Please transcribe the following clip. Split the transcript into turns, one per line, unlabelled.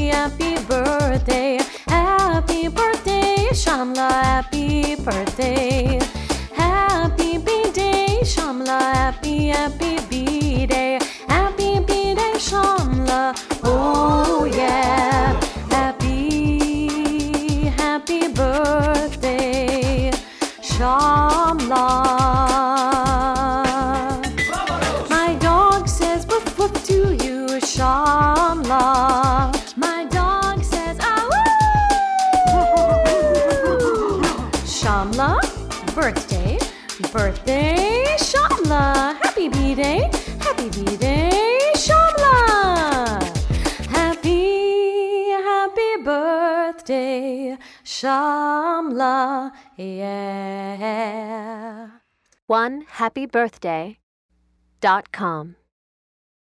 happy birthday. Happy birthday, Shamla, happy birthday. Happy B-Day, Shamla, happy B-Day. Happy B-Day, Shamla, oh yeah. Happy birthday, Shamla. My dog says woof woof to you, Shamla. My dog says ah woo. Shamla, birthday, Shamla. Happy B-Day, Shamla. Happy birthday, Shamla, yeah.
OneHappyBirthday.com